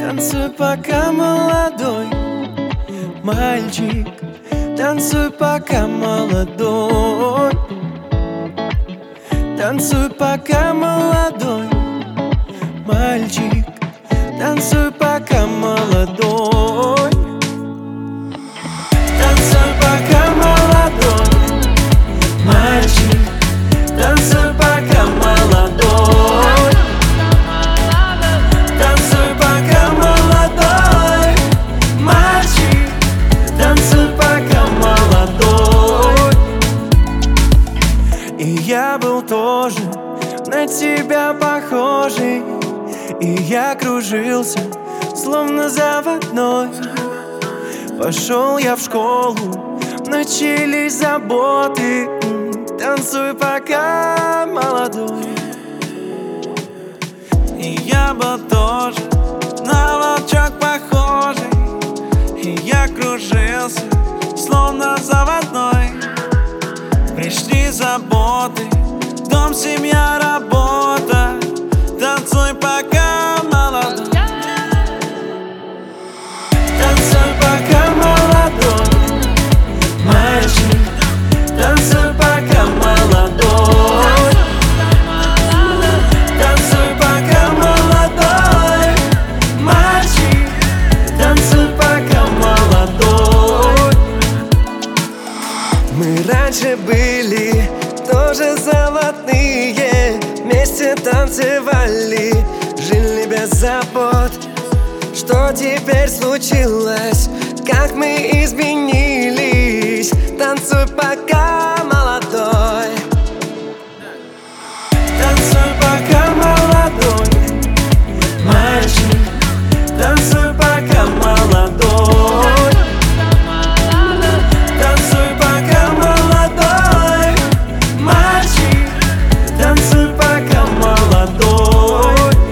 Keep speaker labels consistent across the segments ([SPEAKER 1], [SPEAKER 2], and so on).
[SPEAKER 1] Танцуй, пока молодой мальчик, танцуй, пока молодой. Танцуй, пока молодой мальчик, танцуй, пока молодой. Танцуй, пока молодой мальчик, танцуй, пока молодой. Танцуй, пока молодой мальчик, танцуй, пока молодой. И я был тоже на тебя похожий, и я кружился, словно заводной. Пошел я в школу, начались заботы. Танцуй, пока молодой.
[SPEAKER 2] И я был тоже на волчок похожий, и я кружился, словно заводной. Пришли заботы, дом, семья, работа. Танцуй, пока молодой.
[SPEAKER 1] Танцуй, пока молодой мальчик, танцуй, пока молодой. Танцуй, пока молодой мальчик, танцуй, пока молодой. Мы раньше были тоже заводные, вместе танцевали, жили без забот. Что теперь случилось? Как мы изменились? Танцуй, пока молодой. Танцуй, пока молодой мальчик, танцуй, пока молодой. Танцуй, пока молодой мальчик, танцуй, пока молодой.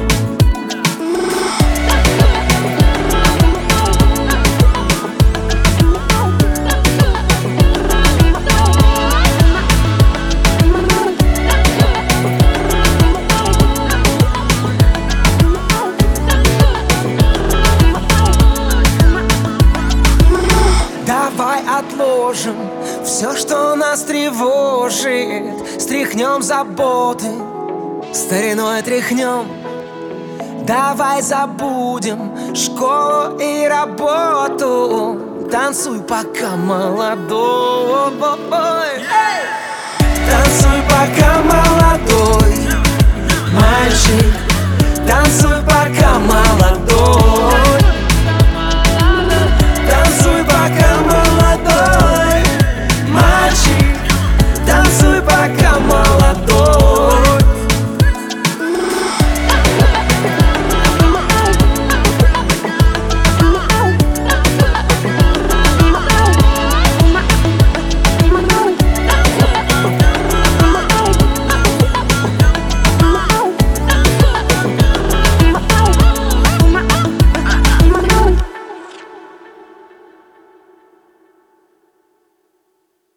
[SPEAKER 1] Давай отложим все, что нас тревожит, стряхнем заботы, стариной тряхнем. Давай забудем школу и работу. Танцуй, пока молодой. Танцуй, пока молодой мальчик, танцуй, пока молодой.